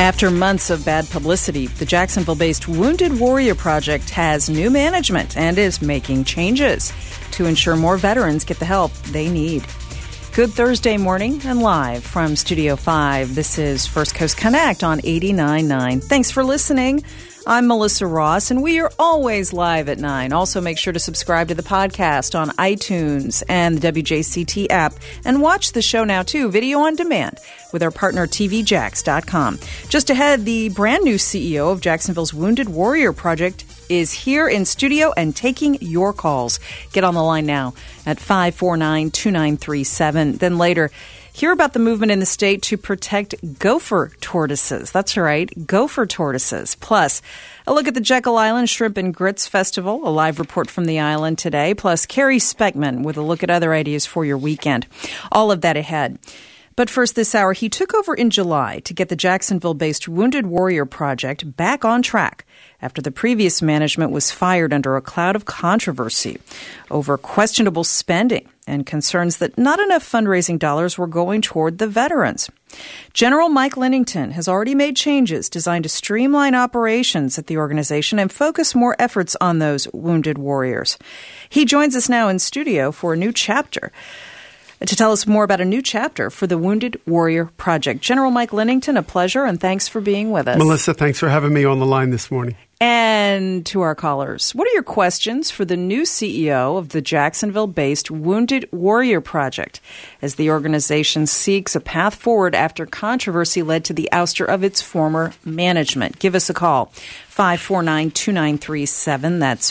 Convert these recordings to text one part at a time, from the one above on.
After months of bad publicity, the Jacksonville-based Wounded Warrior Project has new management and is making changes to ensure more veterans get the help they need. Good Thursday morning and live from Studio 5. This is First Coast Connect on 89.9. Thanks for listening. I'm Melissa Ross, and we are always live at 9. Also, make sure to subscribe to the podcast on iTunes and the WJCT app, and watch the show now, too, video on demand with our partner TVJax.com. Just ahead, the brand new CEO of Jacksonville's Wounded Warrior Project is here in studio and taking your calls. Get on the line now at 549-2937. Then later, hear about the movement in the state to protect gopher tortoises. That's right, gopher tortoises. Plus, a look at the Jekyll Island Shrimp and Grits Festival, a live report from the island today. Plus, Carrie Speckman with a look at other ideas for your weekend. All of that ahead. But first this hour, he took over in July to get the Jacksonville-based Wounded Warrior Project back on track after the previous management was fired under a cloud of controversy over questionable spending and concerns that not enough fundraising dollars were going toward the veterans. General Mike Lennington has already made changes designed to streamline operations at the organization and focus more efforts on those wounded warriors. He joins us now in studio for a new chapter. To tell us more about a new chapter for the Wounded Warrior Project. General Mike Lennington, a pleasure, and thanks for being with us. Melissa, thanks for having me on the line this morning. And to our callers, what are your questions for the new CEO of the Jacksonville-based Wounded Warrior Project as the organization seeks a path forward after controversy led to the ouster of its former management? Give us a call, 549-2937. That's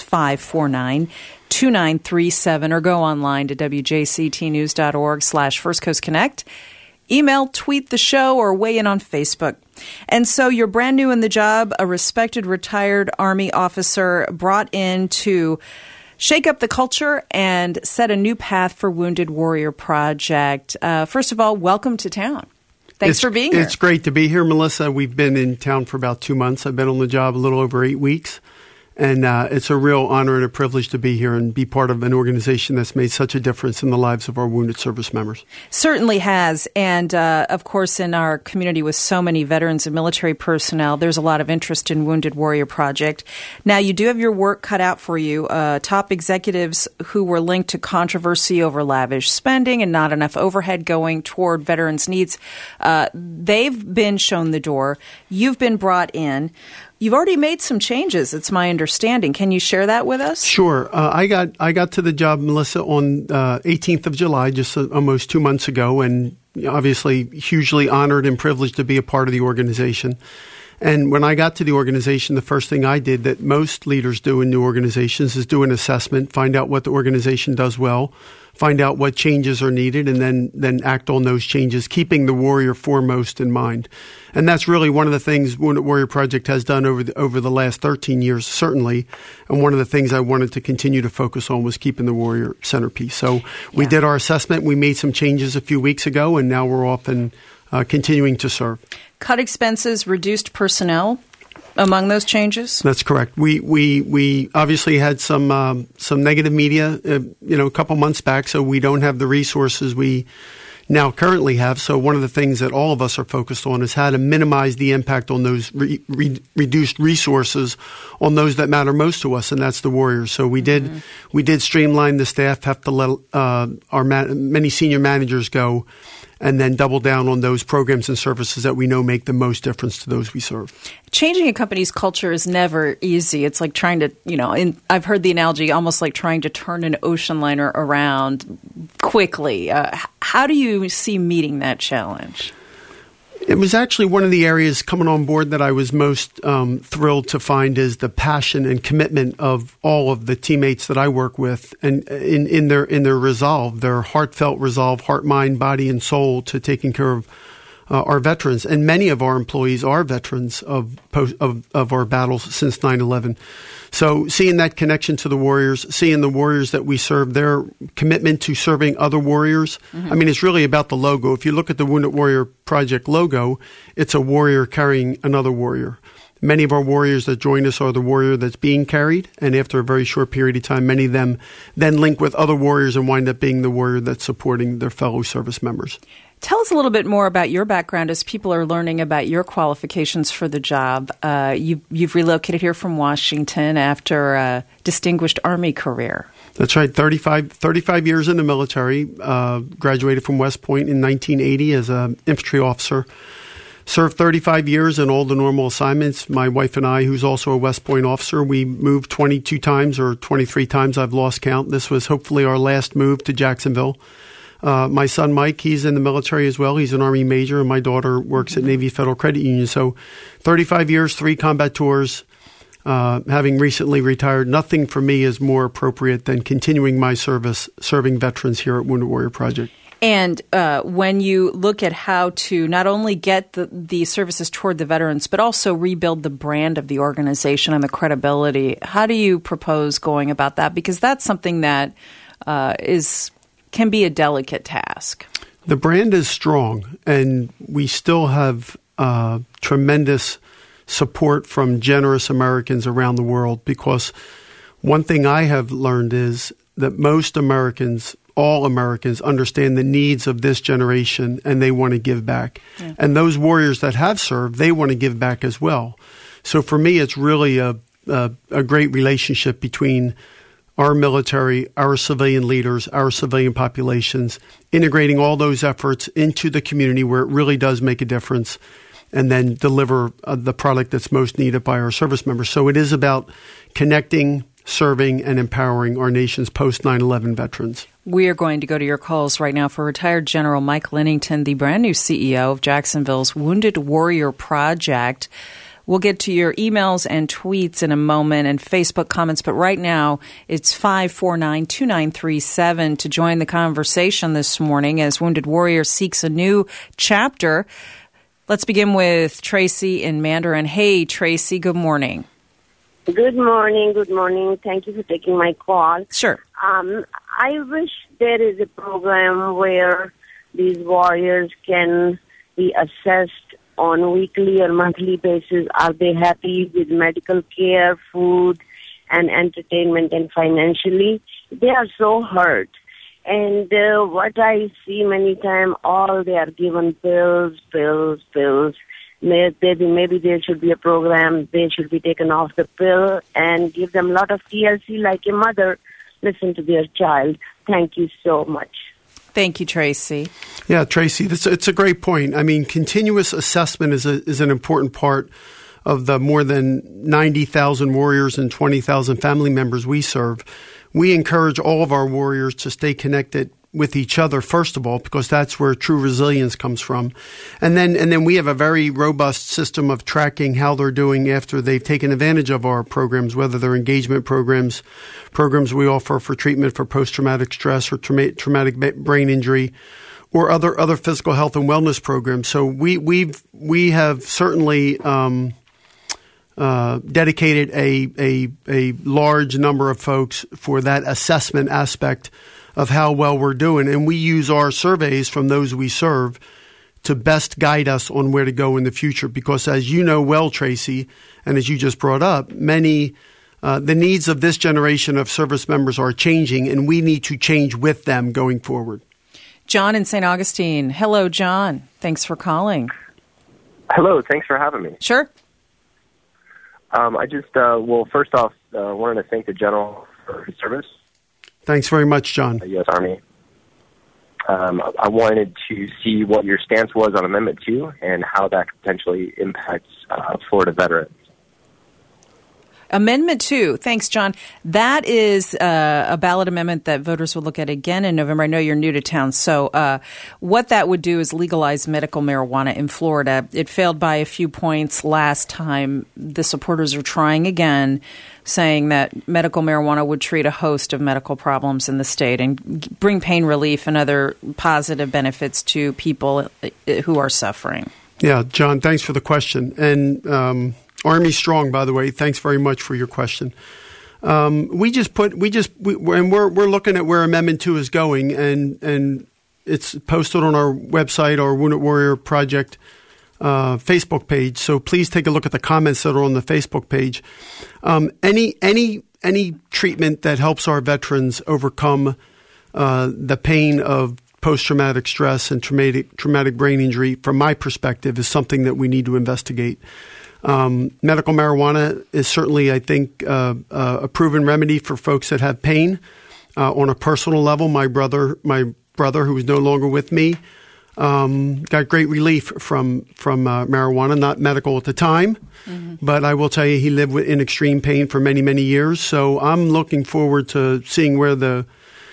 549-2937, or go online to wjctnews.org/First Coast Connect. Email, tweet the show, or weigh in on Facebook. And so you're brand new in the job, a respected retired Army officer brought in to shake up the culture and set a new path for Wounded Warrior Project. First of all, welcome to town. Thanks for being here. It's great to be here, Melissa. We've been in town for about 2 months. I've been on the job a little over 8 weeks. And it's a real honor and a privilege to be here and be part of an organization that's made such a difference in the lives of our wounded service members. Certainly has. And, of course, in our community with so many veterans and military personnel, there's a lot of interest in Wounded Warrior Project. Now, you do have your work cut out for you. Top executives who were linked to controversy over lavish spending and not enough overhead going toward veterans' needs, they've been shown the door. You've been brought in. You've already made some changes, it's my understanding. Can you share that with us? Sure. I got to the job, Melissa, on 18th of July, just almost 2 months ago, and obviously hugely honored and privileged to be a part of the organization. And when I got to the organization, the first thing I did that most leaders do in new organizations is do an assessment, find out what the organization does well, find out what changes are needed, and then act on those changes, keeping the warrior foremost in mind. And that's really one of the things Wounded Warrior Project has done over the last 13 years, certainly. And one of the things I wanted to continue to focus on was keeping the warrior centerpiece. So we did our assessment. We made some changes a few weeks ago, and now we're off and continuing to serve. Cut expenses, reduced personnel among those changes? That's correct. We obviously had some negative media, a couple months back, so we don't have the resources we now currently have. So one of the things that all of us are focused on is how to minimize the impact on those reduced resources on those that matter most to us, and that's the warriors. So we did streamline the staff, have to let our many senior managers go, and then double down on those programs and services that we know make the most difference to those we serve. Changing a company's culture is never easy. It's like trying to, I've heard the analogy almost like trying to turn an ocean liner around quickly. How do you see meeting that challenge? It was actually one of the areas coming on board that I was most thrilled to find is the passion and commitment of all of the teammates that I work with, and in their resolve, their heartfelt resolve, heart, mind, body, and soul to taking care of our veterans. And many of our employees are veterans of our battles since 9/11. So seeing that connection to the warriors, seeing the warriors that we serve, their commitment to serving other warriors. Mm-hmm. I mean, it's really about the logo. If you look at the Wounded Warrior Project logo, it's a warrior carrying another warrior. Many of our warriors that join us are the warrior that's being carried, and after a very short period of time, many of them then link with other warriors and wind up being the warrior that's supporting their fellow service members. Tell us a little bit more about your background as people are learning about your qualifications for the job. You've relocated here from Washington after a distinguished Army career. That's right. 35 years in the military. Graduated from West Point in 1980 as an infantry officer. Served 35 years in all the normal assignments. My wife and I, who's also a West Point officer, we moved 22 times or 23 times. I've lost count. This was hopefully our last move to Jacksonville. My son, Mike, he's in the military as well. He's an Army major, and my daughter works at Navy Federal Credit Union. So 35 years, 3 combat tours. Having recently retired, nothing for me is more appropriate than continuing my service, serving veterans here at Wounded Warrior Project. And when you look at how to not only get the services toward the veterans, but also rebuild the brand of the organization and the credibility, how do you propose going about that? Because that's something that can be a delicate task. The brand is strong, and we still have tremendous support from generous Americans around the world, because one thing I have learned is that most Americans, all Americans, understand the needs of this generation, and they want to give back. Yeah. And those warriors that have served, they want to give back as well. So for me, it's really a great relationship between our military, our civilian leaders, our civilian populations, integrating all those efforts into the community where it really does make a difference, and then deliver the product that's most needed by our service members. So it is about connecting, serving, and empowering our nation's post-9/11 veterans. We are going to go to your calls right now for retired General Mike Lennington, the brand new CEO of Jacksonville's Wounded Warrior Project. We'll get to your emails and tweets in a moment and Facebook comments, but right now it's 549-2937 to join the conversation this morning as Wounded Warrior seeks a new chapter. Let's begin with Tracy in Mandarin. Hey, Tracy, good morning. Good morning. Good morning. Thank you for taking my call. Sure. I wish there is a program where these warriors can be assessed on weekly or monthly basis. Are they happy with medical care, food, and entertainment, and financially? They are so hurt. And what I see many times, all they are given pills. Maybe there should be a program. They should be taken off the pill and give them a lot of TLC like a mother listen to their child. Thank you so much. Thank you, Tracy. Yeah, Tracy, it's a great point. I mean, continuous assessment is an important part of the more than 90,000 warriors and 20,000 family members we serve. We encourage all of our warriors to stay connected with each other, first of all, because that's where true resilience comes from. And then we have a very robust system of tracking how they're doing after they've taken advantage of our programs, whether they're engagement programs we offer for treatment for post-traumatic stress or traumatic brain injury, or other physical health and wellness programs. So we have certainly dedicated a large number of folks for that assessment aspect of how well we're doing. And we use our surveys from those we serve to best guide us on where to go in the future. Because as you know well, Tracy, and as you just brought up, the needs of this generation of service members are changing, and we need to change with them going forward. John in St. Augustine. Hello, John. Thanks for calling. Hello. Thanks for having me. Sure. I just, first off, wanted to thank the General for his service. Thanks very much, John. U.S. Army. I wanted to see what your stance was on Amendment 2 and how that potentially impacts Florida veterans. Amendment 2. Thanks, John. That is a ballot amendment that voters will look at again in November. I know you're new to town. So what that would do is legalize medical marijuana in Florida. It failed by a few points last time. The supporters are trying again, saying that medical marijuana would treat a host of medical problems in the state and bring pain relief and other positive benefits to people who are suffering. Yeah, John, thanks for the question. And Army Strong, by the way, thanks very much for your question. We're looking at where Amendment 2 is going, and it's posted on our website, our Wounded Warrior Project Facebook page. So please take a look at the comments that are on the Facebook page. Any treatment that helps our veterans overcome the pain of post-traumatic stress and traumatic brain injury, from my perspective, is something that we need to investigate. Medical marijuana is certainly, I think, a proven remedy for folks that have pain. On a personal level, my brother, who is no longer with me, got great relief from marijuana. Not medical at the time, but I will tell you, he lived in extreme pain for many, many years. So I'm looking forward to seeing where the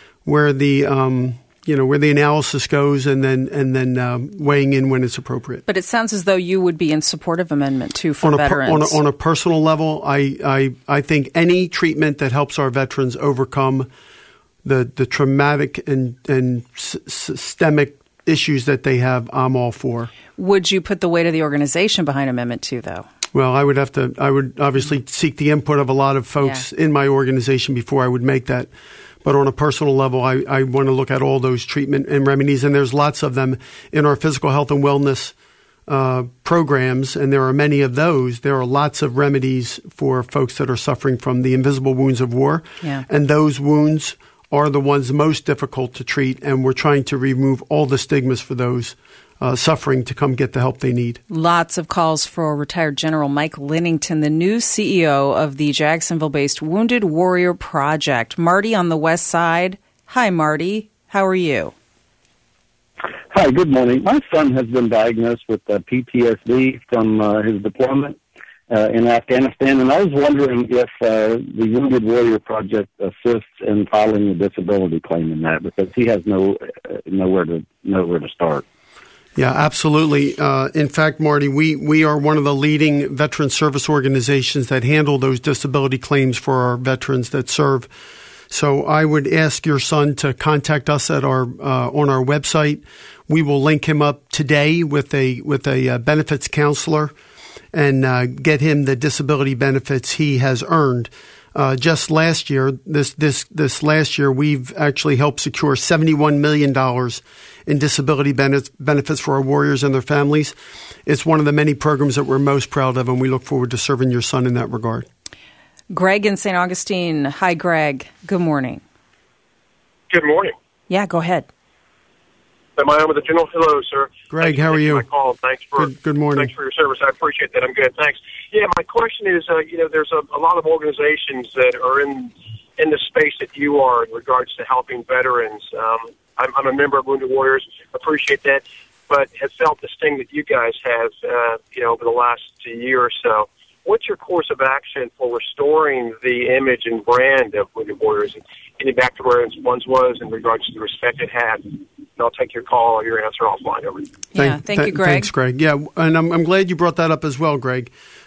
analysis goes, and then weighing in when it's appropriate. But it sounds as though you would be in support of Amendment 2 for veterans. On a personal level, I think any treatment that helps our veterans overcome the traumatic and systemic issues that they have, I'm all for. Would you put the weight of the organization behind Amendment 2, though? Well, I would obviously seek the input of a lot of folks in my organization before I would make that. But on a personal level, I want to look at all those treatment and remedies, and there's lots of them in our physical health and wellness programs, and there are many of those. There are lots of remedies for folks that are suffering from the invisible wounds of war, and those wounds are the ones most difficult to treat, and we're trying to remove all the stigmas for those suffering to come get the help they need. Lots of calls for retired General Mike Linnington, the new CEO of the Jacksonville-based Wounded Warrior Project. Marty on the west side. Hi, Marty. How are you? Hi, good morning. My son has been diagnosed with PTSD from his deployment in Afghanistan, and I was wondering if the Wounded Warrior Project assists in filing a disability claim in that, because he has nowhere to start. Yeah, absolutely. In fact, Marty, we are one of the leading veteran service organizations that handle those disability claims for our veterans that serve. So I would ask your son to contact us at our on our website. We will link him up today with a benefits counselor and get him the disability benefits he has earned. Just last year, this last year, we've actually helped secure $71 million in disability benefits for our warriors and their families. It's one of the many programs that we're most proud of, and we look forward to serving your son in that regard. Greg in St. Augustine. Hi, Greg. Good morning. Good morning. Yeah, go ahead. Am I on with the general? Hello, sir. Greg, how are you? My call. Thanks for good morning. Thanks for your service. I appreciate that. I'm good. Thanks. Yeah, my question is, there's a lot of organizations that are in the space that you are in regards to helping veterans. I'm a member of Wounded Warriors. Appreciate that, but have felt the sting that you guys have, over the last year or so. What's your course of action for restoring the image and brand of Wounded Warriors and getting back to where it once was in regards to the respect it had? And I'll take your call or your answer offline. Over. Thank you, Greg. Thanks, Greg. Yeah, and I'm glad you brought that up as well, Greg.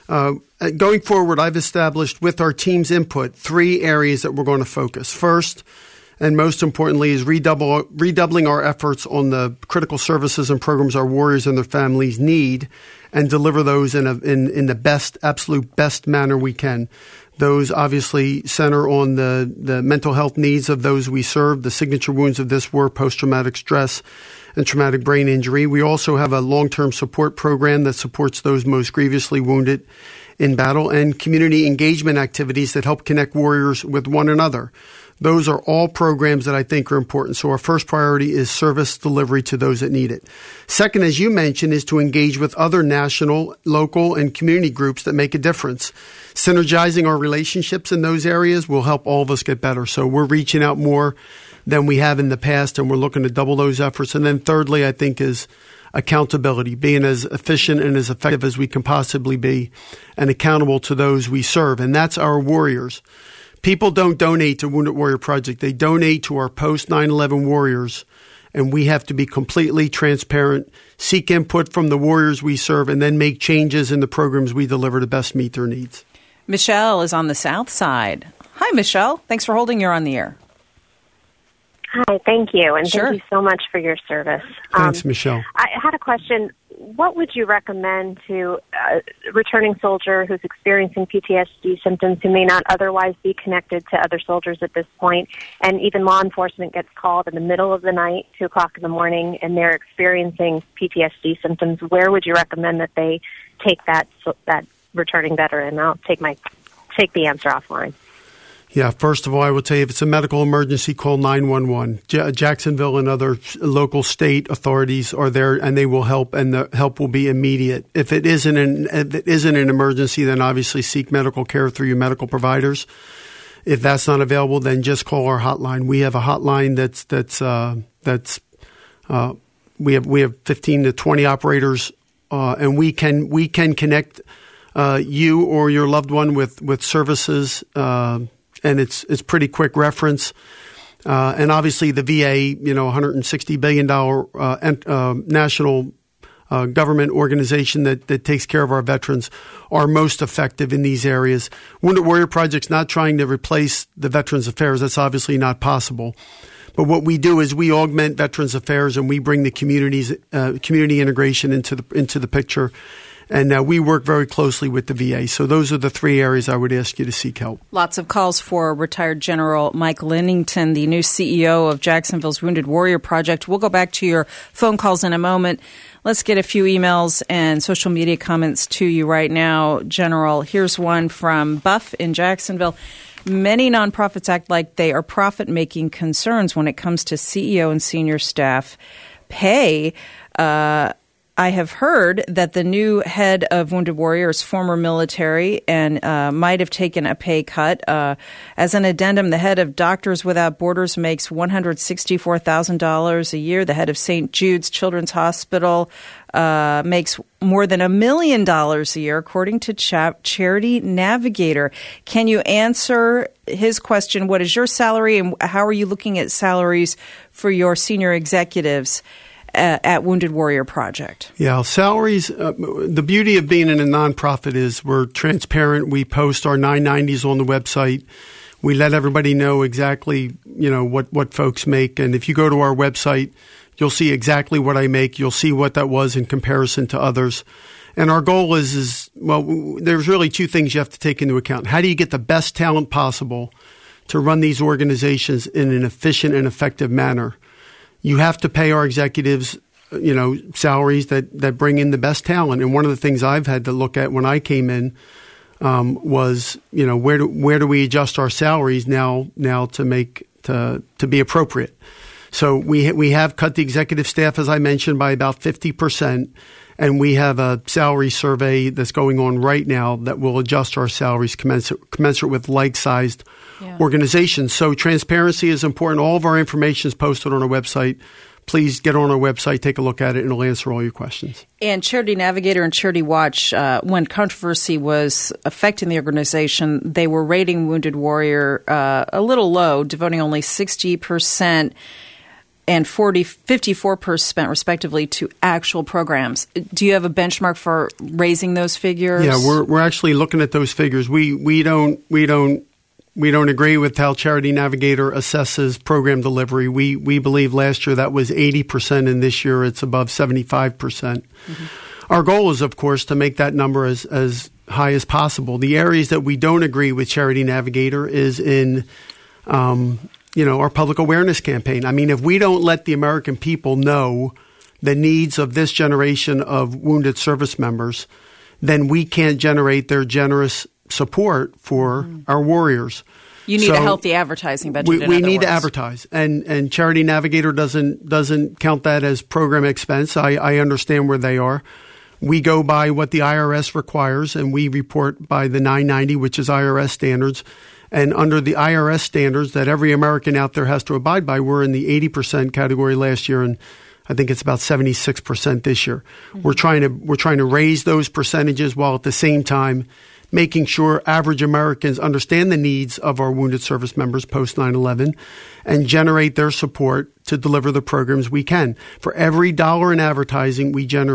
Going forward, I've established with our team's input 3 areas that we're going to focus. First, and most importantly, is redoubling our efforts on the critical services and programs our warriors and their families need, and deliver those in the absolute best manner we can. Those obviously center on the mental health needs of those we serve, the signature wounds of this war, post-traumatic stress and traumatic brain injury. We also have a long-term support program that supports those most grievously wounded in battle, and community engagement activities that help connect warriors with one another. Those are all programs that I think are important. So our first priority is service delivery to those that need it. Second, as you mentioned, is to engage with other national, local, and community groups that make a difference. Synergizing our relationships in those areas will help all of us get better. So we're reaching out more than we have in the past, and we're looking to double those efforts. And then thirdly, I think, is accountability, being as efficient and as effective as we can possibly be and accountable to those we serve. And that's our warriors. People don't donate to Wounded Warrior Project. They donate to our post-9/11 warriors, and we have to be completely transparent, seek input from the warriors we serve, and then make changes in the programs we deliver to best meet their needs. Michelle is on the south side. Hi, Michelle. Thanks for holding. You're on the air. Hi, thank you, and thank you so much for your service. Thanks, Michelle. I had a question. What would you recommend to a returning soldier who's experiencing PTSD symptoms who may not otherwise be connected to other soldiers at this point, and even law enforcement gets called in the middle of the night, 2 o'clock in the morning, and they're experiencing PTSD symptoms? Where would you recommend that they take that returning veteran? I'll take the answer offline. Yeah, first of all, I will tell you, if it's a medical emergency, call 911. Jacksonville and other local state authorities are there, and they will help, and the help will be immediate. If it isn't an emergency, then obviously seek medical care through your medical providers. If that's not available, then just call our hotline. We have a hotline we have 15 to 20 operators, and we can connect you or your loved one with services. And it's pretty quick reference. And obviously the VA, $160 billion national government organization that takes care of our veterans are most effective in these areas. Wounded Warrior Project's not trying to replace the Veterans Affairs. That's obviously not possible. But what we do is we augment Veterans Affairs and we bring the community integration into the picture. And we work very closely with the VA. So those are the three areas I would ask you to seek help. Lots of calls for retired General Mike Lennington, the new CEO of Jacksonville's Wounded Warrior Project. We'll go back to your phone calls in a moment. Let's get a few emails and social media comments to you right now, General. Here's one from Buff in Jacksonville. Many nonprofits act like they are profit-making concerns when it comes to CEO and senior staff pay. I have heard that the new head of Wounded Warrior is former military and might have taken a pay cut. As an addendum, the head of Doctors Without Borders makes $164,000 a year. The head of St. Jude's Children's Hospital makes more than $1 million a year, according to Charity Navigator. Can you answer his question? What is your salary, and how are you looking at salaries for your senior executives at Wounded Warrior Project? Yeah, salaries, the beauty of being in a nonprofit is we're transparent. We post our 990s on the website. We let everybody know exactly, what folks make. And if you go to our website, you'll see exactly what I make. You'll see what that was in comparison to others. And our goal is there's really two things you have to take into account. How do you get the best talent possible to run these organizations in an efficient and effective manner? You have to pay our executives, salaries that bring in the best talent. And one of the things I've had to look at when I came in was, where do we adjust our salaries now to be appropriate? So we have cut the executive staff, as I mentioned, by about 50%. And we have a salary survey that's going on right now that will adjust our salaries commensurate with like-sized organizations. So transparency is important. All of our information is posted on our website. Please get on our website, take a look at it, and it'll answer all your questions. And Charity Navigator and Charity Watch, when controversy was affecting the organization, they were rating Wounded Warrior a little low, devoting only 60% and 54% respectively to actual programs. Do you have a benchmark for raising those figures? Yeah, we're actually looking at those figures. We don't agree with how Charity Navigator assesses program delivery. We believe last year that was 80%, and this year it's above 75%. Mm-hmm. Our goal is, of course, to make that number as high as possible. The areas that we don't agree with Charity Navigator is in our public awareness campaign. I mean, if we don't let the American people know the needs of this generation of wounded service members, then we can't generate their generous support for our warriors. You need a healthy advertising budget. We need to advertise, and Charity Navigator doesn't count that as program expense. I understand where they are. We go by what the IRS requires, and we report by the 990, which is IRS standards. And under the IRS standards that every American out there has to abide by, we're in the 80% category last year, and I think it's about 76% this year. Mm-hmm. We're trying to raise those percentages while at the same time making sure average Americans understand the needs of our wounded service members post 9/11 and generate their support to deliver the programs we can. For every dollar in advertising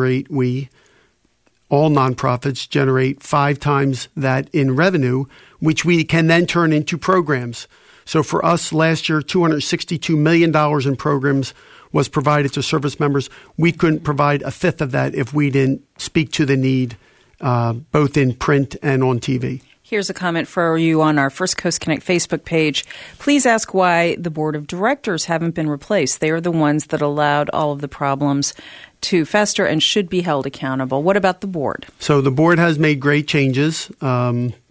all nonprofits generate 5 times that in revenue, which we can then turn into programs. So for us last year, $262 million in programs was provided to service members. We couldn't provide a fifth of that if we didn't speak to the need, both in print and on TV. Here's a comment for you on our First Coast Connect Facebook page. Please ask why the board of directors haven't been replaced. They are the ones that allowed all of the problems to fester and should be held accountable. What about the board? So the board has made great changes.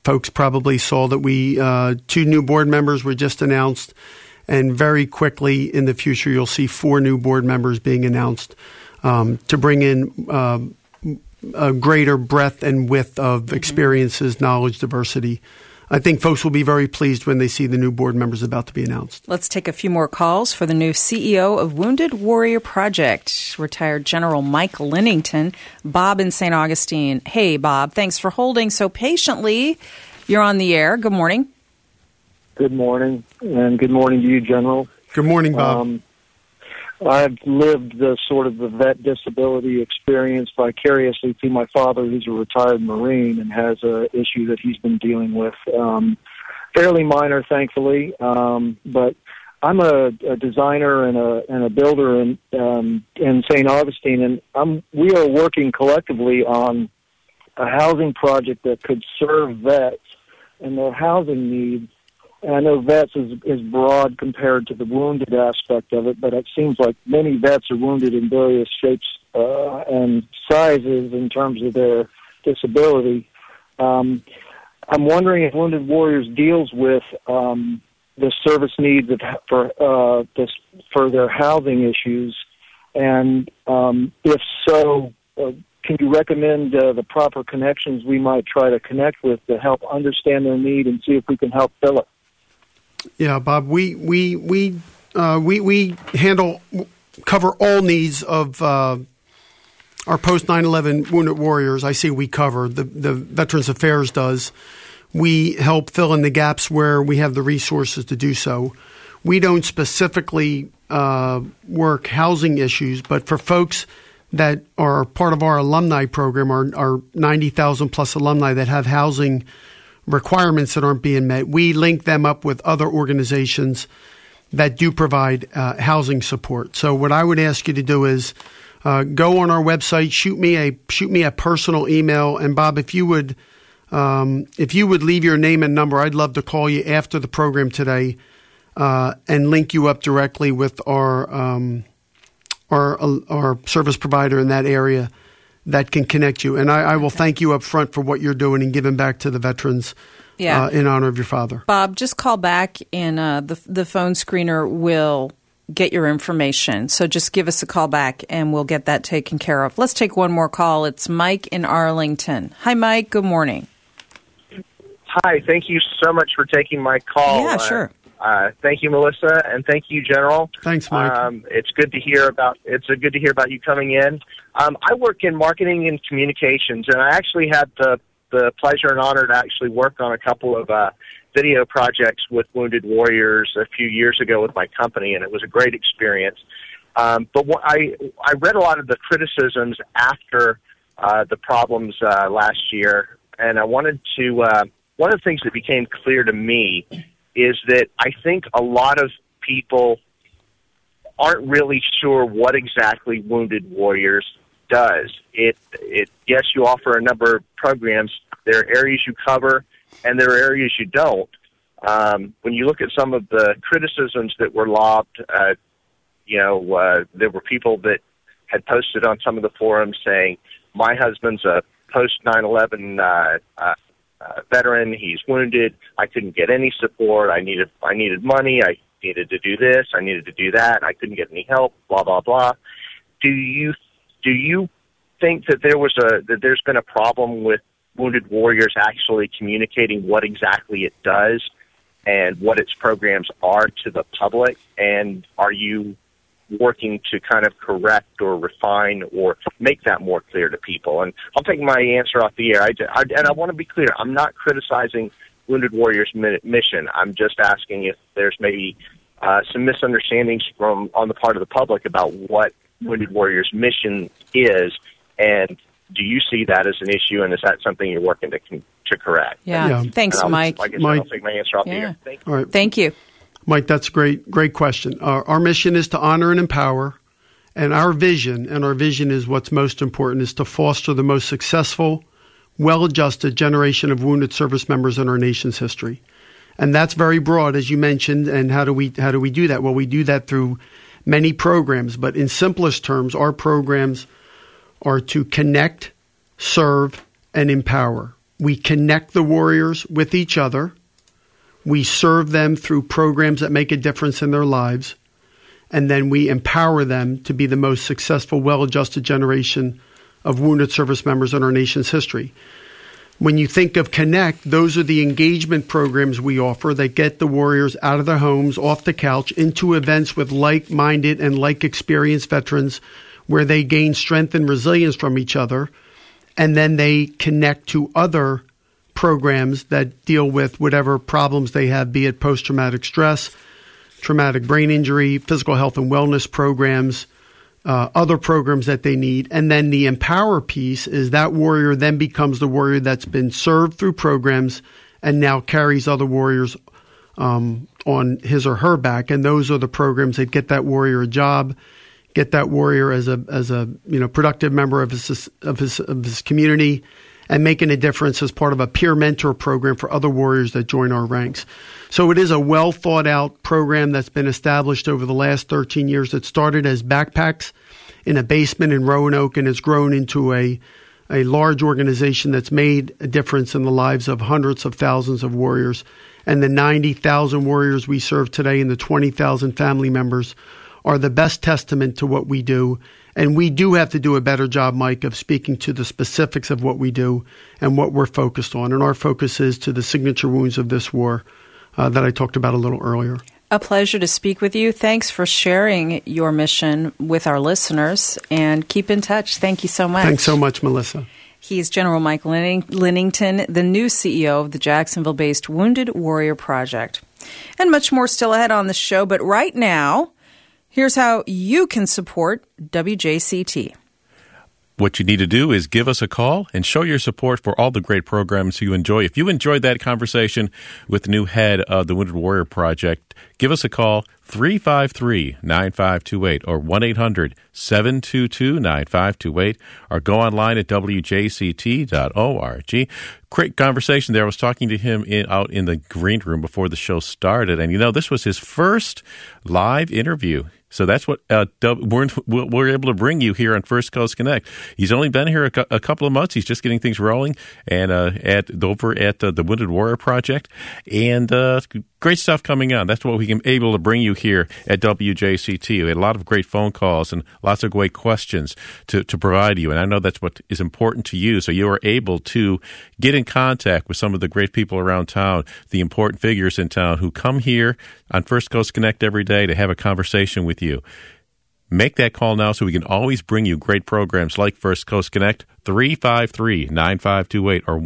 folks probably saw that we 2 new board members were just announced, and very quickly in the future you'll see 4 new board members being announced to bring in a greater breadth and width of experiences, knowledge, diversity. I think folks will be very pleased when they see the new board members about to be announced. Let's take a few more calls for the new CEO of Wounded Warrior Project, retired General Mike Lennington. Bob in St. Augustine. Hey, Bob, thanks for holding so patiently. You're on the air. Good morning. Good morning, and good morning to you, General. Good morning, Bob. I've lived the vet disability experience vicariously through my father, who's a retired Marine and has an issue that he's been dealing with. Fairly minor, thankfully, but I'm a designer and a builder in St. Augustine, and we are working collectively on a housing project that could serve vets and their housing needs. And I know vets is broad compared to the wounded aspect of it, but it seems like many vets are wounded in various shapes and sizes in terms of their disability. I'm wondering if Wounded Warriors deals with the service needs for their housing issues, and if so, can you recommend the proper connections we might try to connect with to help understand their need and see if we can help fill it? Yeah, Bob, we cover all needs of our post 9/11 Wounded Warriors. I say we cover, the Veterans Affairs does. We help fill in the gaps where we have the resources to do so. We don't specifically work housing issues, but for folks that are part of our alumni program, our 90,000 plus alumni that have housing requirements that aren't being met, we link them up with other organizations that do provide housing support. So what I would ask you to do is go on our website, shoot me a personal email, and Bob, if you would leave your name and number, I'd love to call you after the program today and link you up directly with our service provider in that area that can connect you. And I will thank you up front for what you're doing and giving back to the veterans in honor of your father. Bob, just call back and the phone screener will get your information. So just give us a call back and we'll get that taken care of. Let's take one more call. It's Mike in Arlington. Hi, Mike. Good morning. Hi. Thank you so much for taking my call. Yeah, sure. Thank you, Melissa, and thank you, General. Thanks, Mike. It's good to hear about you coming in. I work in marketing and communications, and I actually had the pleasure and honor to actually work on a couple of video projects with Wounded Warriors a few years ago with my company, and it was a great experience. But I read a lot of the criticisms after the problems last year, and I wanted to. One of the things that became clear to me is that I think a lot of people aren't really sure what exactly Wounded Warriors does. Yes, you offer a number of programs. There are areas you cover, and there are areas you don't. When you look at some of the criticisms that were lobbed, there were people that had posted on some of the forums saying, my husband's a post 9/11 veteran. He's wounded. I couldn't get any support. I needed money. I needed to do this. I needed to do that. I couldn't get any help. Blah blah blah. Do you think that there's been a problem with Wounded Warriors actually communicating what exactly it does and what its programs are to the public? And are you working to kind of correct or refine or make that more clear to people? And I'll take my answer off the air. And I want to be clear. I'm not criticizing Wounded Warriors' mission. I'm just asking if there's maybe some misunderstandings on the part of the public about what Wounded Warriors' mission is, and do you see that as an issue, and is that something you're working to correct? Yeah. Thanks, Mike. I guess I'll take my answer off the air. Thank you. All right. Thank you. Mike, that's a great question. Our mission is to honor and empower, and our vision is what's most important, is to foster the most successful, well-adjusted generation of wounded service members in our nation's history. And that's very broad, as you mentioned. And how do we do that? Well, we do that through many programs. But in simplest terms, our programs are to connect, serve, and empower. We connect the warriors with each other. We serve them through programs that make a difference in their lives. And then we empower them to be the most successful, well-adjusted generation of wounded service members in our nation's history. When you think of Connect, those are the engagement programs we offer that get the warriors out of their homes, off the couch, into events with like-minded and like-experienced veterans where they gain strength and resilience from each other, and then they connect to other programs that deal with whatever problems they have, be it post-traumatic stress, traumatic brain injury, physical health and wellness programs, other programs that they need. And then the empower piece is that warrior then becomes the warrior that's been served through programs and now carries other warriors on his or her back. And those are the programs that get that warrior a job, get that warrior as a productive member of his community, and making a difference as part of a peer mentor program for other warriors that join our ranks. So it is a well thought out program that's been established over the last 13 years. It started as backpacks in a basement in Roanoke and has grown into a large organization that's made a difference in the lives of hundreds of thousands of warriors. And the 90,000 warriors we serve today and the 20,000 family members are the best testament to what we do. And we do have to do a better job, Mike, of speaking to the specifics of what we do and what we're focused on. And our focus is to the signature wounds of this war that I talked about a little earlier. A pleasure to speak with you. Thanks for sharing your mission with our listeners, and keep in touch. Thank you so much. Thanks so much, Melissa. He's General Mike Linnington, the new CEO of the Jacksonville-based Wounded Warrior Project. And much more still ahead on the show, but right now, here's how you can support WJCT. What you need to do is give us a call and show your support for all the great programs you enjoy. If you enjoyed that conversation with the new head of the Wounded Warrior Project, give us a call, 353-9528 or 1-800-722-9528, or go online at wjct.org. Great conversation there. I was talking to him out in the green room before the show started, and this was his first live interview. So that's what we're able to bring you here on First Coast Connect. He's only been here a couple of months. He's just getting things rolling and over at the Wounded Warrior Project. And great stuff coming on. That's what we can able to bring you here at WJCT. We had a lot of great phone calls and lots of great questions to provide you. And I know that's what is important to you. So you are able to get in contact with some of the great people around town, the important figures in town who come here on First Coast Connect every day to have a conversation with you. Make that call now so we can always bring you great programs like First Coast Connect, 353-9528 or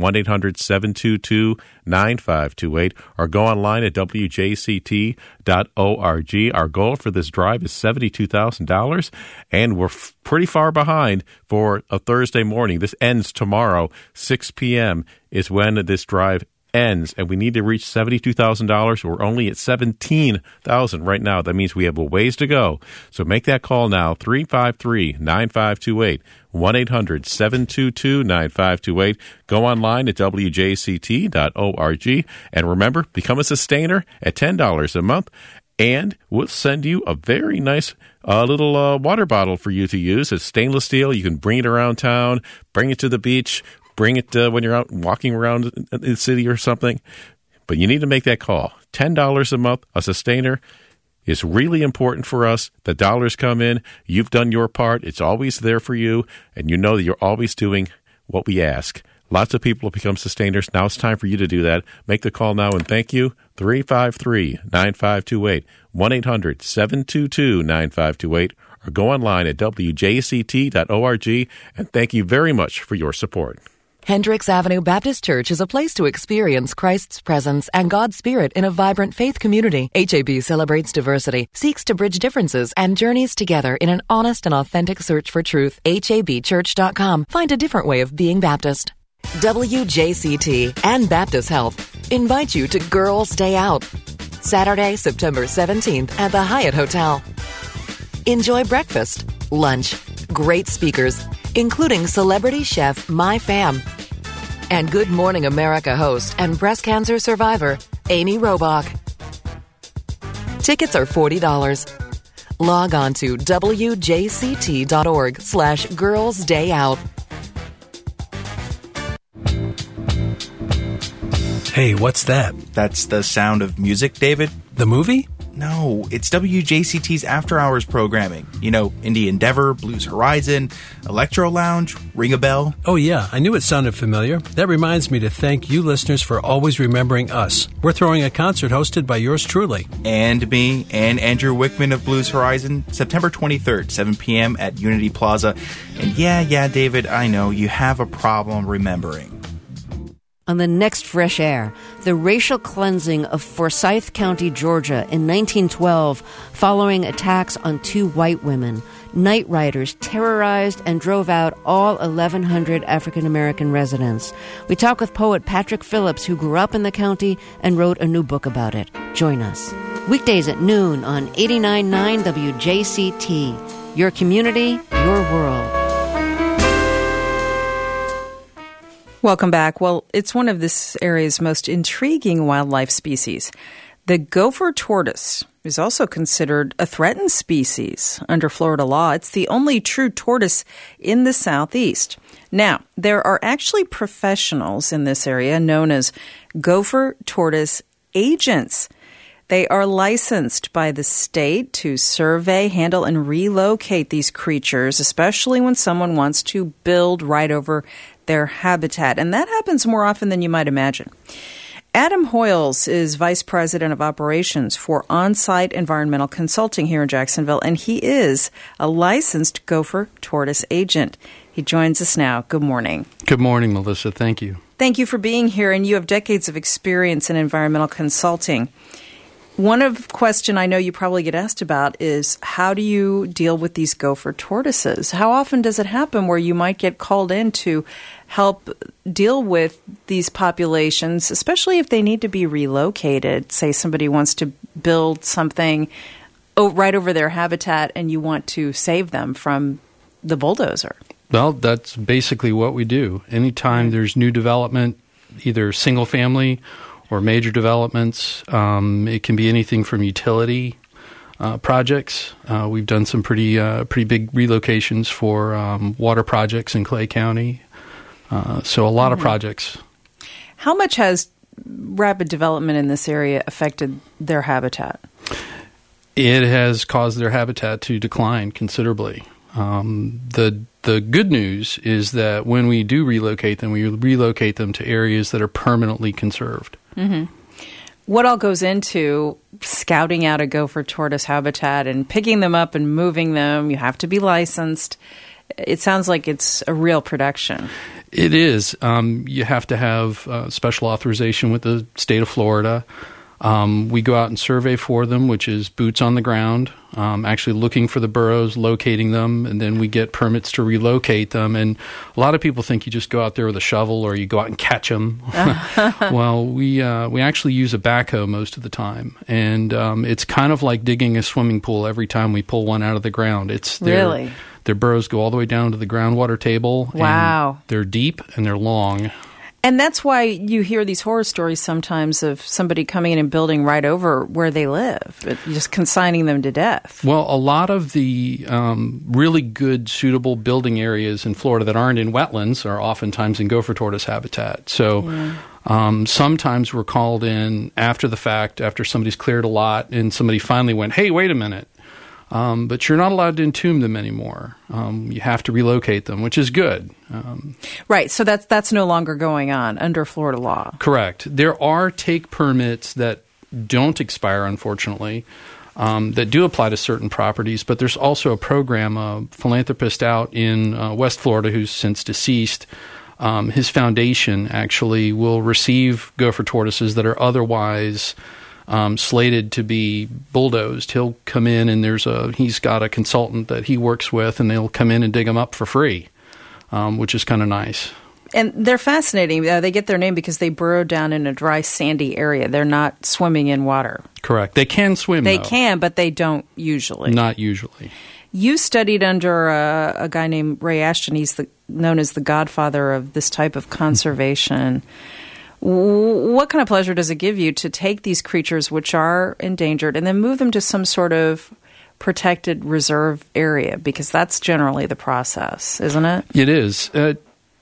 1-800-722-9528, or go online at wjct.org. Our goal for this drive is $72,000, and we're pretty far behind for a Thursday morning. This ends tomorrow. 6 p.m. is when this drive ends, and we need to reach $72,000. We're only at $17,000 right now. That means we have a ways to go. So make that call now, 353-9528, 1-800-722-9528. Go online at wjct.org. And remember, become a sustainer at $10 a month, and we'll send you a very nice little water bottle for you to use. It's stainless steel. You can bring it around town, bring it to the beach, bring it when you're out walking around the city or something. But you need to make that call. $10 a month, a sustainer, is really important for us. The dollars come in. You've done your part. It's always there for you. And you know that you're always doing what we ask. Lots of people have become sustainers. Now it's time for you to do that. Make the call now, and thank you. 353-9528, 1-800-722-9528, or go online at wjct.org. And thank you very much for your support. Hendricks Avenue Baptist Church is a place to experience Christ's presence and God's Spirit in a vibrant faith community. HAB celebrates diversity, seeks to bridge differences, and journeys together in an honest and authentic search for truth. HABchurch.com. Find a different way of being Baptist. WJCT and Baptist Health invite you to Girls Day Out, Saturday, September 17th at the Hyatt Hotel. Enjoy breakfast, lunch, great speakers, including celebrity chef My Fam, and Good Morning America host and breast cancer survivor Amy Robach. Tickets are $40. Log on to wjct.org/girlsdayout. Hey, what's that? That's the sound of music, David. The movie? No, it's WJCT's after-hours programming. You know, Indie Endeavor, Blues Horizon, Electro Lounge, Ring a Bell. Oh, yeah, I knew it sounded familiar. That reminds me to thank you listeners for always remembering us. We're throwing a concert hosted by yours truly. And me, and Andrew Wickman of Blues Horizon, September 23rd, 7 p.m. at Unity Plaza. And yeah, David, I know, you have a problem remembering. On the next Fresh Air, the racial cleansing of Forsyth County, Georgia in 1912 following attacks on 2 white women. Night riders terrorized and drove out all 1,100 African-American residents. We talk with poet Patrick Phillips, who grew up in the county and wrote a new book about it. Join us. Weekdays at noon on 89.9 WJCT. Your community, your world. Welcome back. Well, it's one of this area's most intriguing wildlife species. The gopher tortoise is also considered a threatened species under Florida law. It's the only true tortoise in the Southeast. Now, there are actually professionals in this area known as gopher tortoise agents. They are licensed by the state to survey, handle, and relocate these creatures, especially when someone wants to build right over their habitat. And that happens more often than you might imagine. Adam Hoyles is Vice President of Operations for On-Site Environmental Consulting here in Jacksonville, and he is a licensed gopher tortoise agent. He joins us now. Good morning. Good morning, Melissa. Thank you. Thank you for being here, and you have decades of experience in environmental consulting. One of the question I know you probably get asked about is, how do you deal with these gopher tortoises? How often does it happen where you might get called in to help deal with these populations, especially if they need to be relocated? Say somebody wants to build something right over their habitat and you want to save them from the bulldozer. Well, that's basically what we do. Anytime there's new development, either single family or major developments. It can be anything from utility projects. We've done some pretty big relocations for water projects in Clay County. So a lot of projects. How much has rapid development in this area affected their habitat? It has caused their habitat to decline considerably. The good news is that when we do relocate them, we relocate them to areas that are permanently conserved. Mm-hmm. What all goes into scouting out a gopher tortoise habitat and picking them up and moving them? You have to be licensed. It sounds like it's a real production. It is. You have to have special authorization with the state of Florida. We go out and survey for them, which is boots on the ground, actually looking for the burrows, locating them, and then we get permits to relocate them. And a lot of people think you just go out there with a shovel or you go out and catch them. Well, we actually use a backhoe most of the time, and it's kind of like digging a swimming pool every time we pull one out of the ground. Really? Their burrows go all the way down to the groundwater table. Wow. And they're deep and they're long. And that's why you hear these horror stories sometimes of somebody coming in and building right over where they live, just consigning them to death. Well, a lot of the really good, suitable building areas in Florida that aren't in wetlands are oftentimes in gopher tortoise habitat. So sometimes we're called in after the fact, after somebody's cleared a lot, and somebody finally went, hey, wait a minute. But you're not allowed to entomb them anymore. You have to relocate them, which is good. Right, so that's no longer going on under Florida law. Correct. There are take permits that don't expire, unfortunately, that do apply to certain properties, but there's also a program, a philanthropist out in West Florida who's since deceased. His foundation actually will receive gopher tortoises that are otherwise slated to be bulldozed. He'll come in and he's got a consultant that he works with, and they'll come in and dig them up for free, which is kind of nice. And they're fascinating. They get their name because they burrow down in a dry, sandy area. They're not swimming in water. Correct. They can swim, They though. can, but they don't usually. Not usually. You studied under a guy named Ray Ashton. He's known as the godfather of this type of conservation. What kind of pleasure does it give you to take these creatures which are endangered and then move them to some sort of protected reserve area? Because that's generally the process, isn't it? It is.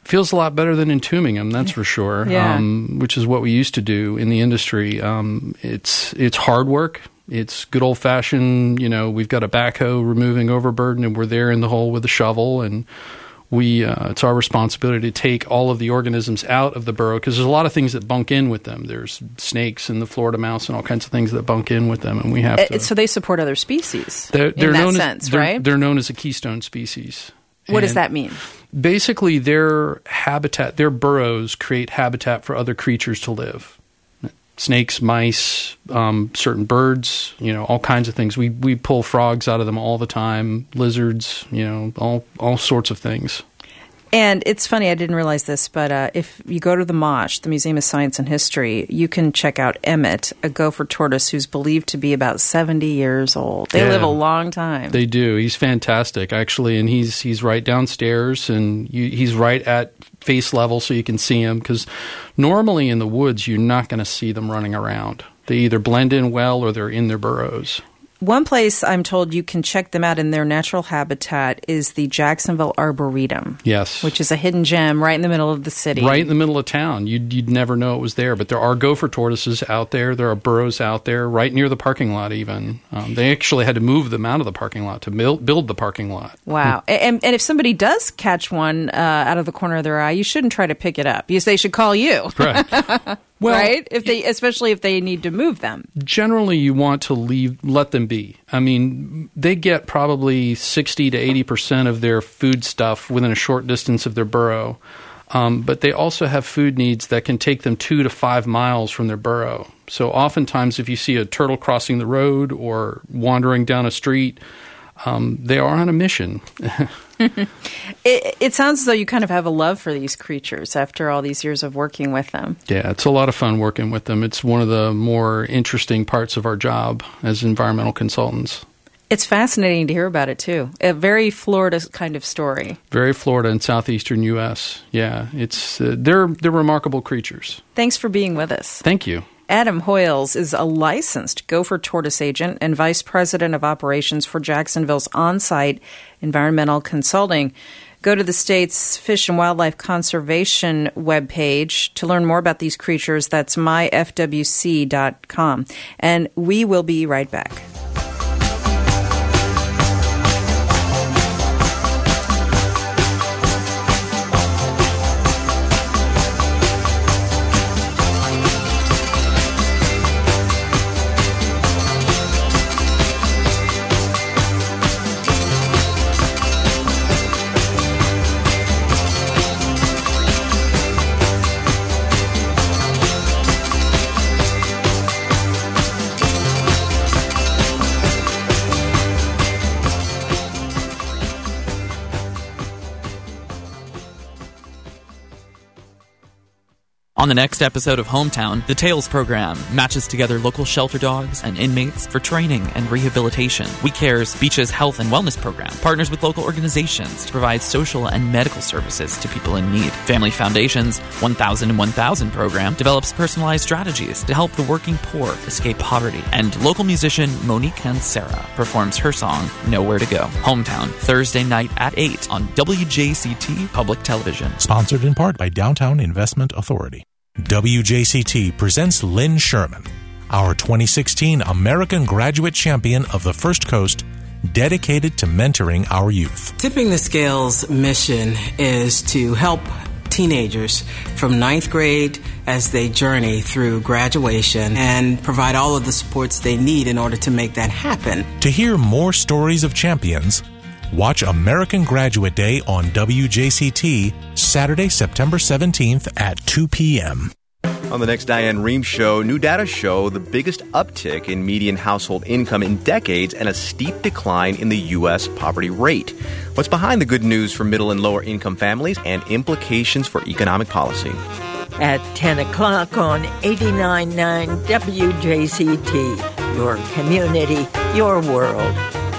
feels a lot better than entombing them, that's for sure, which is what we used to do in the industry. It's hard work. It's good old-fashioned, we've got a backhoe removing overburden, and we're there in the hole with a shovel, and it's our responsibility to take all of the organisms out of the burrow, because there's a lot of things that bunk in with them. There's snakes and the Florida mouse and all kinds of things that bunk in with them, and we have to... So they support other species they're in that known sense, as, right? They're known as a keystone species. What does that mean? Basically, their habitat, their burrows create habitat for other creatures to live. Snakes, mice, certain birds, all kinds of things. We pull frogs out of them all the time, lizards, all sorts of things. And it's funny, I didn't realize this, but if you go to the MOSH, the Museum of Science and History, you can check out Emmett, a gopher tortoise who's believed to be about 70 years old. They live a long time. They do. He's fantastic, actually, and he's right downstairs, and he's right at face level so you can see him, because normally in the woods you're not going to see them running around. They either blend in well or they're in their burrows. One place I'm told you can check them out in their natural habitat is the Jacksonville Arboretum. Yes. Which is a hidden gem right in the middle of the city. Right in the middle of town. You'd never know it was there, but there are gopher tortoises out there. There are burrows out there, right near the parking lot even. They actually had to move them out of the parking lot to build the parking lot. Wow. And if somebody does catch one out of the corner of their eye, you shouldn't try to pick it up. They should call you. Right. Well, right? Especially if they need to move them. Generally, you want to let them be. I mean, they get probably 60 to 80% of their food stuff within a short distance of their burrow. But they also have food needs that can take them 2 to 5 miles from their burrow. So oftentimes, if you see a turtle crossing the road or wandering down a street, they are on a mission. It sounds as though you kind of have a love for these creatures after all these years of working with them. Yeah, it's a lot of fun working with them. It's one of the more interesting parts of our job as environmental consultants. It's fascinating to hear about it, too. A very Florida kind of story. Very Florida and southeastern U.S. Yeah, they're remarkable creatures. Thanks for being with us. Thank you. Adam Hoyles is a licensed gopher tortoise agent and vice president of operations for Jacksonville's on-site environmental consulting. Go to the state's Fish and Wildlife Conservation webpage to learn more about these creatures. That's myfwc.com. And we will be right back. On the next episode of Hometown, the Tales program matches together local shelter dogs and inmates for training and rehabilitation. We Care's Beaches Health and Wellness program partners with local organizations to provide social and medical services to people in need. Family Foundation's 1000 and 1000 program develops personalized strategies to help the working poor escape poverty. And local musician Monique Cancera performs her song, Nowhere to Go. Hometown, Thursday night at 8 on WJCT Public Television. Sponsored in part by Downtown Investment Authority. WJCT presents Lynn Sherman, our 2016 American Graduate Champion of the First Coast, dedicated to mentoring our youth. Tipping the Scales' mission is to help teenagers from 9th grade as they journey through graduation and provide all of the supports they need in order to make that happen. To hear more stories of champions, watch American Graduate Day on WJCT, Saturday, September 17th at 2 p.m. On the next Diane Rehm Show, new data show the biggest uptick in median household income in decades and a steep decline in the U.S. poverty rate. What's behind the good news for middle and lower income families and implications for economic policy? At 10 o'clock on 89.9 WJCT, your community, your world.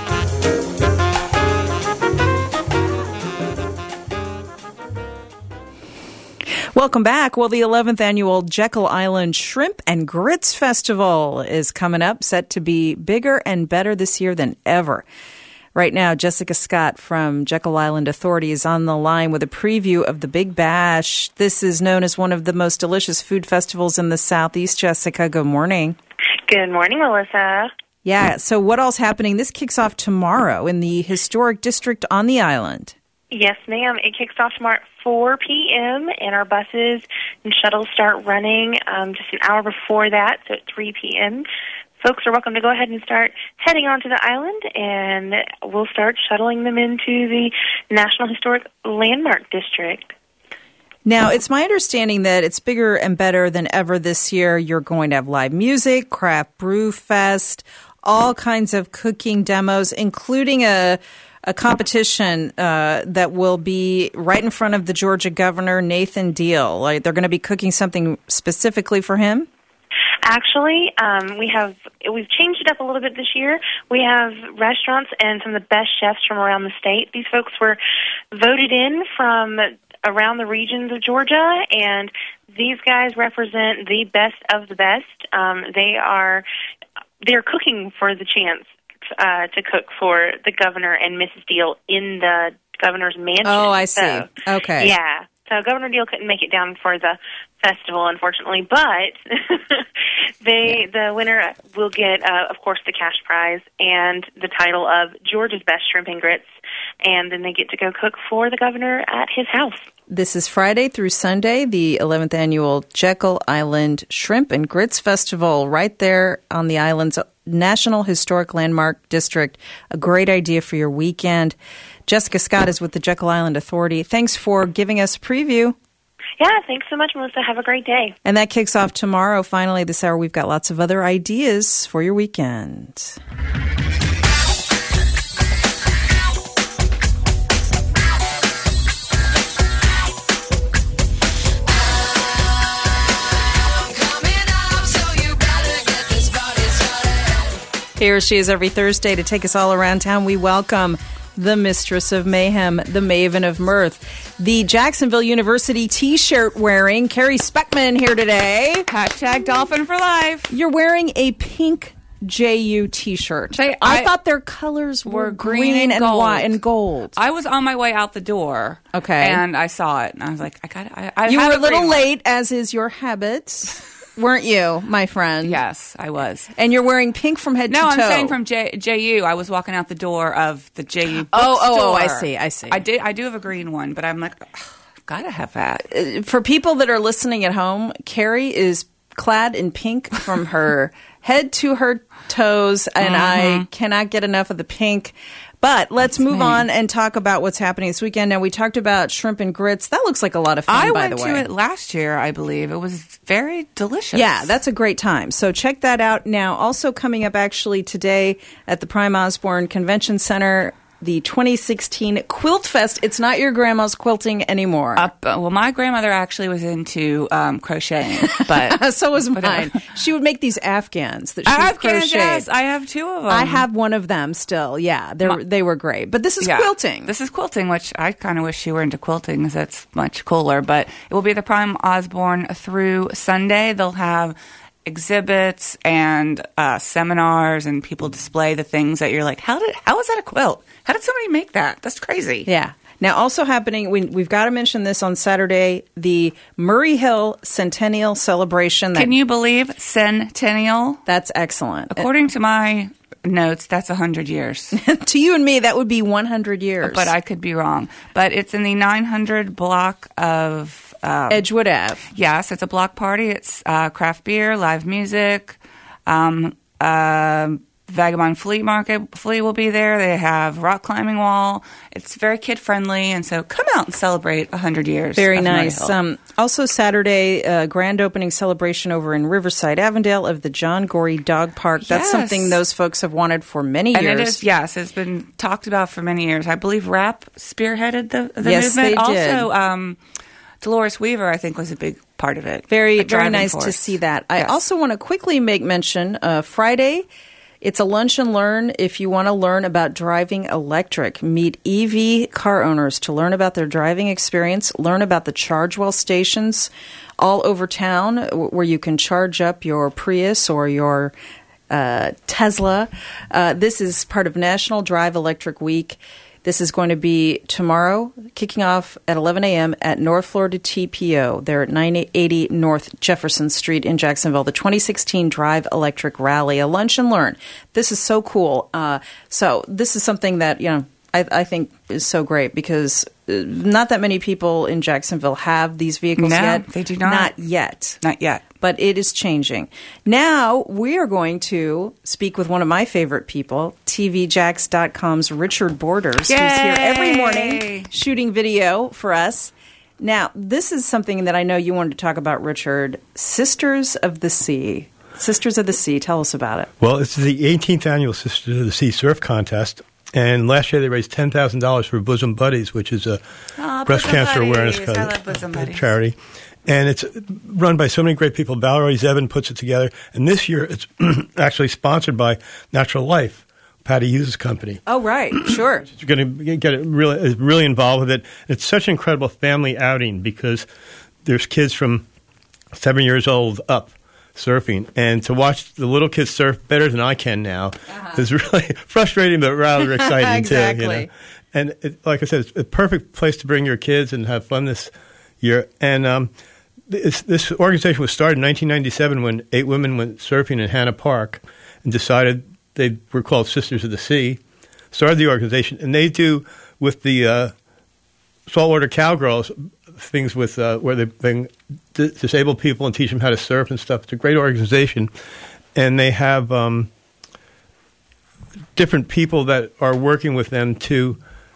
Welcome back. Well, the 11th annual Jekyll Island Shrimp and Grits Festival is coming up, set to be bigger and better this year than ever. Right now, Jessica Scott from Jekyll Island Authority is on the line with a preview of the Big Bash. This is known as one of the most delicious food festivals in the Southeast. Jessica, good morning. Good morning, Melissa. Yeah, so what all's happening? This kicks off tomorrow in the historic district on the island. Yes, ma'am. It kicks off tomorrow at 4 p.m., and our buses and shuttles start running just an hour before that, so at 3 p.m. Folks are welcome to go ahead and start heading onto the island, and we'll start shuttling them into the National Historic Landmark District. Now, it's my understanding that it's bigger and better than ever this year. You're going to have live music, craft brew fest, all kinds of cooking demos, including a competition that will be right in front of the Georgia governor, Nathan Deal. Like, they're going to be cooking something specifically for him? Actually, we've changed it up a little bit this year. We have restaurants and some of the best chefs from around the state. These folks were voted in from around the regions of Georgia, and these guys represent the best of the best. They're cooking for the chance to cook for the governor and Mrs. Deal in the governor's mansion. Oh, I see. So, okay. Yeah. So Governor Deal couldn't make it down for the festival, unfortunately, but the winner will get, of course, the cash prize and the title of Georgia's Best Shrimp and Grits, and then they get to go cook for the governor at his house. This is Friday through Sunday, the 11th annual Jekyll Island Shrimp and Grits Festival, right there on the island's National Historic Landmark District. A great idea for your weekend. Jessica Scott is with the Jekyll Island Authority. Thanks for giving us a preview. Yeah, thanks so much, Melissa. Have a great day. And that kicks off tomorrow. Finally, this hour, we've got lots of other ideas for your weekend. Here she is every Thursday to take us all around town. We welcome the Mistress of Mayhem, the Maven of Mirth, the Jacksonville University T-shirt wearing Carrie Speckman here today. # Dolphin for life. You're wearing a pink JU T-shirt. I thought their colors were green and white and gold. I was on my way out the door. Okay. And I saw it, and I was like, I You were a little late, as is your habit. Weren't you, my friend? Yes, I was. And you're wearing pink from head to toe. No, I'm saying from JU. I was walking out the door of the JU bookstore. Oh, I see. I do have a green one, but I'm like, I've got to have that. For people that are listening at home, Carrie is clad in pink from her head to her toes, and I cannot get enough of the pink. But let's move on and talk about what's happening this weekend. Now, we talked about shrimp and grits. That looks like a lot of fun, by the way. I went to it last year, I believe. It was very delicious. Yeah, that's a great time. So check that out. Now, also coming up actually today at the Prime Osborne Convention Center, the 2016 Quilt Fest. It's not your grandma's quilting anymore. Well, my grandmother actually was into crocheting, but so was mine. She would make these Afghans that she crocheted. Yes, I have 2 of them. I have one of them still. Yeah, they were great. But this is quilting. This is quilting, which I kind of wish she were into quilting because that's much cooler. But it will be the Prime Osborne through Sunday. They'll have exhibits and seminars, and people display the things that you're like, how is that a quilt? How did somebody make that? That's crazy. Yeah. Now, also happening, we've got to mention this on Saturday, the Murray Hill Centennial Celebration. Can you believe centennial? That's excellent. According to my notes, that's 100 years. To you and me, that would be 100 years. But I could be wrong. But it's in the 900 block of Edgewood Ave. Yes, it's a block party. It's craft beer, live music, Vagabond Flea Market. Flea will be there. They have rock climbing wall. It's very kid friendly, and so come out and celebrate 100 years. Very nice. Also Saturday, grand opening celebration over in Riverside, Avondale of the John Gorey Dog Park. That's something those folks have wanted for many years. And it is, yes, it's been talked about for many years. I believe RAP spearheaded the yes, movement. They did. Also, Dolores Weaver, I think, was a big part of it. Very nice to see that. Yes. I also want to quickly make mention, Friday, it's a lunch and learn if you want to learn about driving electric. Meet EV car owners to learn about their driving experience, learn about the ChargeWell stations all over town where you can charge up your Prius or your Tesla. This is part of National Drive Electric Week. This is going to be tomorrow, kicking off at 11 a.m. at North Florida TPO. They're at 980 North Jefferson Street in Jacksonville, the 2016 Drive Electric Rally, a lunch and learn. This is so cool. So this is something that, I think is so great because not that many people in Jacksonville have these vehicles yet. They do not. Not yet. Not yet. But it is changing. Now we are going to speak with one of my favorite people, TVJax.com's Richard Borders, Yay! who's here every morning shooting video for us. Now, this is something that I know you wanted to talk about, Richard. Sisters of the Sea. Sisters of the Sea. Tell us about it. Well, it's the 18th annual Sisters of the Sea Surf Contest. And last year they raised $10,000 for Bosom Buddies, which is a breast cancer awareness charity. And it's run by so many great people. Valerie Zevin puts it together. And this year it's actually sponsored by Natural Life, Patty Hughes' company. Oh, right. Sure. You're going to get really involved with it. It's such an incredible family outing because there's kids from 7 years old up surfing. And to watch the little kids surf better than I can now is really frustrating but rather exciting exactly. too. And like I said, it's a perfect place to bring your kids and have fun this year. And this organization was started in 1997 when 8 women went surfing in Hanna Park and decided they were called Sisters of the Sea, started the organization, and they do with the saltwater cowgirls things with where they bring disabled people and teach them how to surf and stuff. It's a great organization, and they have different people that are working with them to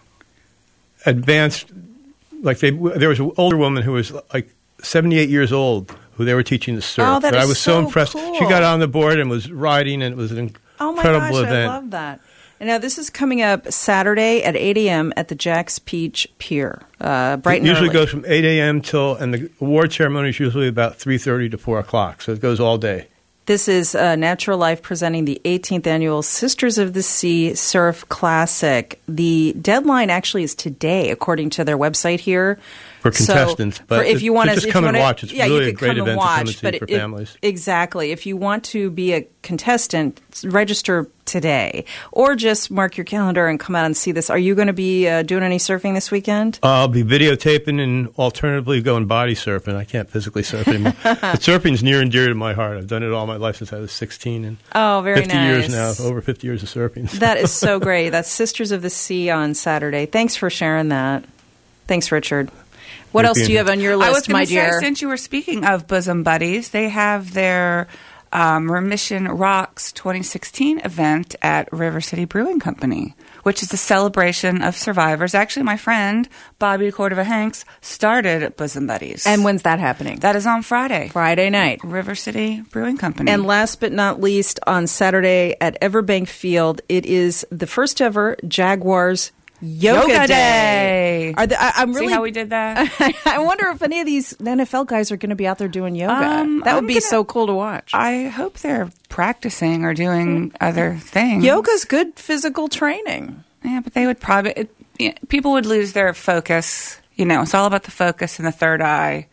advance. Like there was an older woman who was like 78 years old who they were teaching to surf. Oh, that is I was so impressed. Cool. She got on the board and was riding, and it was an incredible event. I love that. And now this is coming up Saturday at 8 a.m. at the Jack's Peach Pier, bright and It usually early. goes from 8 a.m. and the award ceremony is usually about 3:30 to 4 o'clock, so it goes all day. This is Natural Life presenting the 18th annual Sisters of the Sea Surf Classic. The deadline actually is today, according to their website here. For contestants, but if you want to just come and watch. It's really a great event to come and see for families. Exactly. If you want to be a contestant, register today, or just mark your calendar and come out and see this. Are you going to be doing any surfing this weekend? I'll be videotaping and alternatively going body surfing. I can't physically surf anymore. But surfing's near and dear to my heart. I've done it all my life since I was 16, and very 50 nice. years now, over 50 years of surfing. That is so great. That's Sisters of the Sea on Saturday. Thanks for sharing that. Thanks, Richard. What else do you have on your list, I was my going to say, dear? since you were speaking of Bosom Buddies, they have their Remission Rocks 2016 event at River City Brewing Company, which is a celebration of survivors. Actually, my friend, Bobby Cordova Hanks, started at Bosom Buddies. And when's that happening? That is on Friday. Friday night. River City Brewing Company. And last but not least, on Saturday at Everbank Field, it is the first ever Jaguars Yoga Day. I'm really, See how we did that? I wonder if any of these NFL guys are going to be out there doing yoga. That would be so cool to watch. I hope they're practicing or doing other things. Yoga's good physical training. Yeah, but they would probably... people would lose their focus. It's all about the focus and the third eye.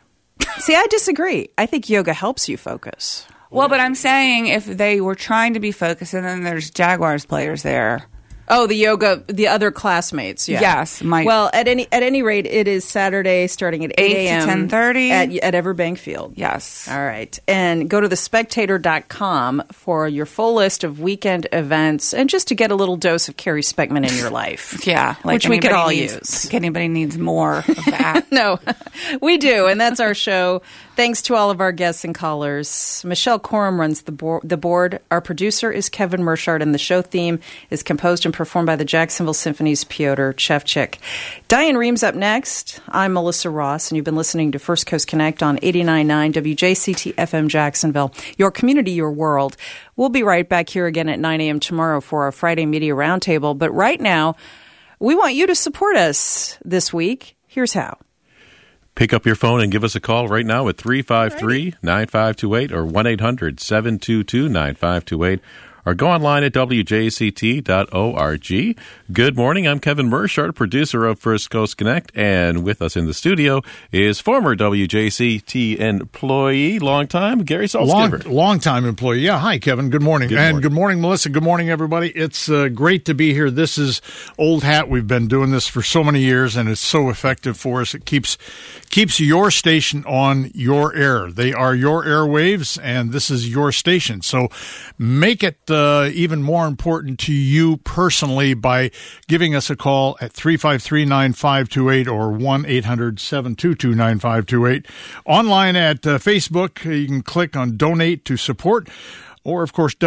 See, I disagree. I think yoga helps you focus. Well, but I'm saying if they were trying to be focused and then there's Jaguars players there... Oh, the other classmates. Yeah. Yes. Well, at any rate, it is Saturday starting at 8 a.m. to 10:30 at Everbank Field. Yes. All right. And go to thespectator.com for your full list of weekend events and just to get a little dose of Carrie Speckman in your life. Yeah. Which we could all use. Anybody needs more of that. No, we do. And that's our show. Thanks to all of our guests and callers. Michelle Coram runs the board. Our producer is Kevin Mershard, and the show theme is composed and performed by the Jacksonville Symphony's Piotr Chevchik. Diane Reams up next. I'm Melissa Ross, and you've been listening to First Coast Connect on 89.9 WJCT FM Jacksonville. Your community, your world. We'll be right back here again at 9 a.m. tomorrow for our Friday Media Roundtable. But right now, we want you to support us this week. Here's how. Pick up your phone and give us a call right now at 353-9528 or 1-800-722-9528. or go online at wjct.org. Good morning. I'm Kevin Mershart, producer of First Coast Connect, and with us in the studio is former WJCT employee, long-time, Gary Saltzgiver. Long-time employee. Yeah, hi, Kevin. Good morning. Good morning, Melissa. Good morning, everybody. It's great to be here. This is old hat. We've been doing this for so many years, and it's so effective for us. It keeps your station on your air. They are your airwaves, and this is your station. So make it even more important to you personally by giving us a call at 353-9528 or 1-800-722-9528. Online at Facebook, you can click on Donate to Support, or, of course,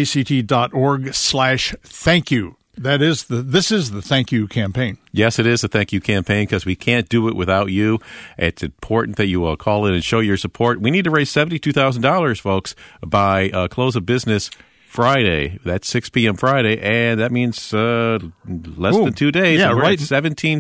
wjct.org/thank-you. This is the thank you campaign. Yes, it is a thank you campaign because we can't do it without you. It's important that you all call in and show your support. We need to raise $72,000, folks, by close of business Friday. That's 6 p.m. Friday, and that means less than 2 days. Yeah, we're right. at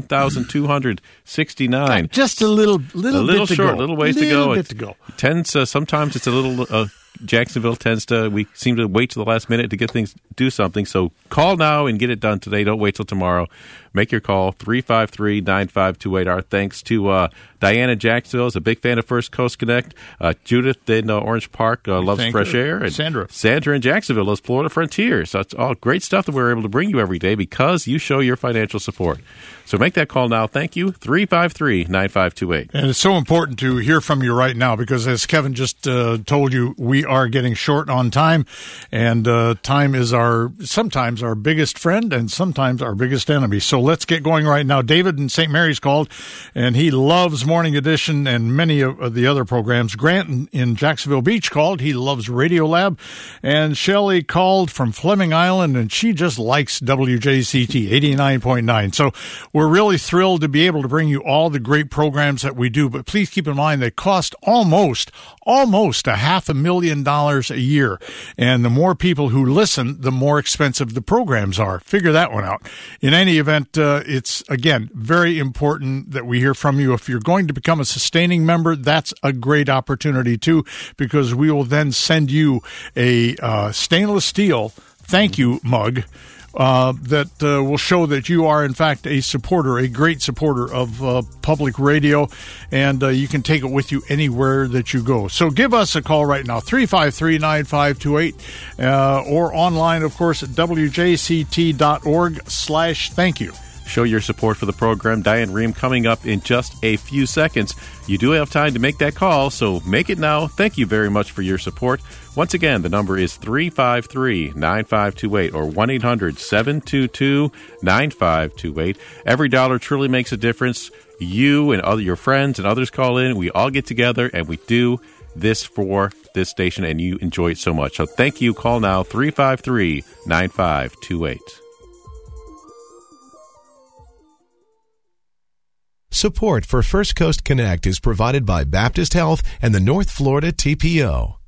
17,269. Just a little bit short, a little ways to go. It tends sometimes it's a little. Jacksonville tends to, we seem to wait till the last minute to do something. So call now and get it done today. Don't wait till tomorrow. Make your call, 353-9528. Our thanks to Diana Jacksonville, is a big fan of First Coast Connect. Judith in Orange Park loves fresh air. And Sandra in Jacksonville loves Florida Frontier. So it's all great stuff that we're able to bring you every day because you show your financial support. So make that call now. Thank you, 353-9528. And it's so important to hear from you right now because, as Kevin just told you, we are getting short on time, and time is sometimes our biggest friend and sometimes our biggest enemy. So let's get going right now. David in St. Mary's called, and he loves Morning Edition and many of the other programs. Grant in Jacksonville Beach called. He loves Radiolab. And Shelley called from Fleming Island, and she just likes WJCT 89.9. So we're really thrilled to be able to bring you all the great programs that we do. But please keep in mind they cost almost $500,000 a year. And the more people who listen, the more expensive the programs are. Figure that one out. In any event, it's, again, very important that we hear from you. If you're going to become a sustaining member, that's a great opportunity, too, because we will then send you a stainless steel thank you mug that will show that you are, in fact, a great supporter of public radio, and you can take it with you anywhere that you go. So give us a call right now, 353-9528, or online, of course, at wjct.org/thank-you. Show your support for the program. Diane Rehm coming up in just a few seconds. You do have time to make that call, so make it now. Thank you very much for your support. Once again, the number is 353-9528 or 1-800-722-9528. Every dollar truly makes a difference. You and your friends and others call in. We all get together, and we do this for this station, and you enjoy it so much. So thank you. Call now, 353-9528. Support for First Coast Connect is provided by Baptist Health and the North Florida TPO.